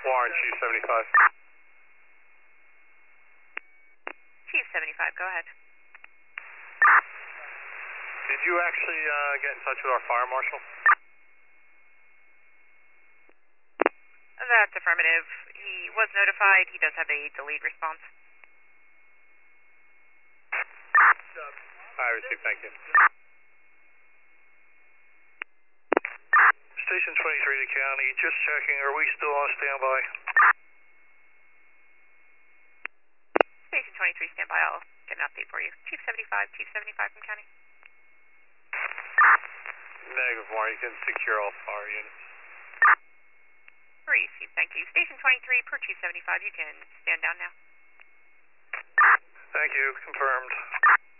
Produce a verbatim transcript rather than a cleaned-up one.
Warren, Chief seventy-five. Chief seventy-five, go ahead. Did you actually uh, get in touch with our fire marshal? That's affirmative. He was notified. He does have a delayed response. I received, thank you. Station twenty-three to county, just checking, are we still on standby? Station twenty-three, standby. I'll get an update for you. Chief seventy-five, Chief seventy-five from county. Negative, Warren, you can secure all fire units. Received, thank you. Station twenty-three, per Chief seventy-five, you can stand down now. Thank you, confirmed.